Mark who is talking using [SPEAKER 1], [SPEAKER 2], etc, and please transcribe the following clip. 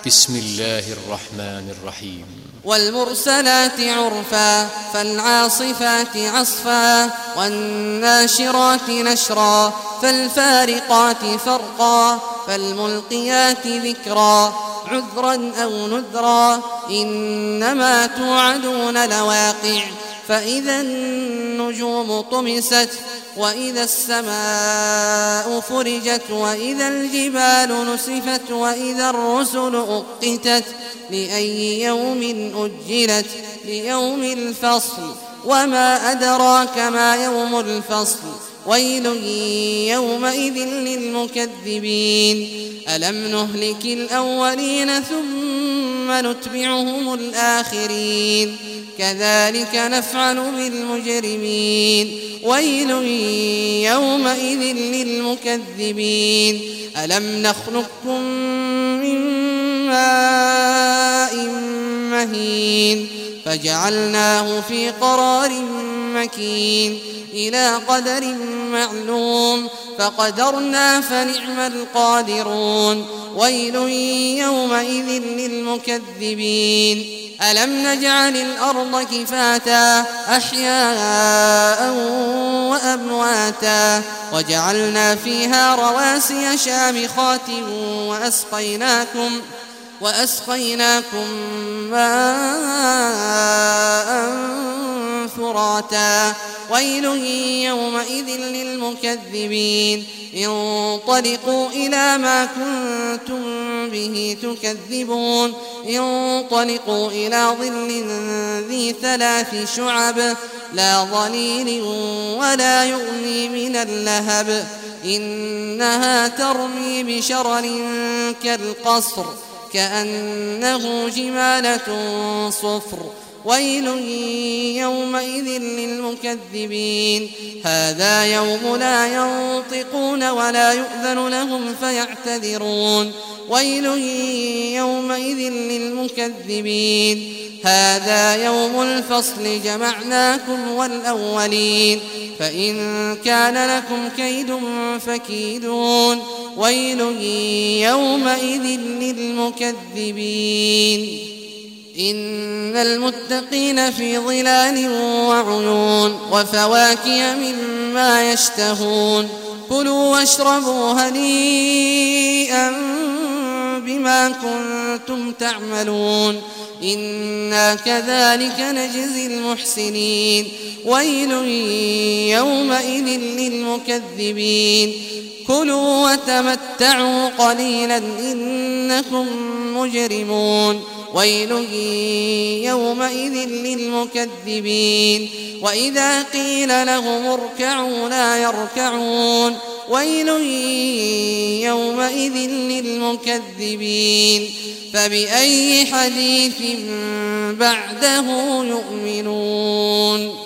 [SPEAKER 1] بسم الله الرحمن الرحيم.
[SPEAKER 2] والمرسلات عرفا فالعاصفات عصفا والناشرات نشرا فالفارقات فرقا فالملقيات ذكرا عذرا أو نذرا إنما توعدون لواقع فإذا النجوم طمست وإذا السماء فرجت وإذا الجبال نسفت وإذا الرسل أقتت لأي يوم أجلت ليوم الفصل وما أدراك ما يوم الفصل ويل يومئذ للمكذبين ألم نهلك الأولين ثم نتبعهم الآخرين كذلك نفعل بالمجرمين ويل يومئذ للمكذبين ألم نخلقكم من ماء مهين فجعلناه في قرار مكين إلى قدر معلوم فقدرنا فنعم القادرون ويل يومئذ للمكذبين ألم نجعل الأرض كفاتا أحياء وأمواتا وجعلنا فيها رواسي شامخات وأسقيناكم ماء فراتا ويل يومئذ للمكذبين انطلقوا إلى ما كنتم به تكذبون انطلقوا إلى ظل ذي 3 شعب لا ظليل ولا يغني من اللهب إنها ترمي بشرر كالقصر كأنه جمالة صفر ويل يومئذ للمكذبين هذا يوم لا ينطقون ولا يؤذن لهم فيعتذرون ويل يومئذ للمكذبين هذا يوم الفصل جمعناكم والأولين فإن كان لكم كيد فكيدون ويل يومئذ للمكذبين إن المتقين في ظلال وعيون وفواكه مما يشتهون كلوا واشربوا هنيئا بما كنتم تعملون إنا كذلك نجزي المحسنين ويل يومئذ للمكذبين كلوا وتمتعوا قليلا إنكم مجرمون ويل يومئذ للمكذبين وإذا قيل لهم اركعوا لا يركعون ويل يومئذ للمكذبين فبأي حديث بعده يؤمنون.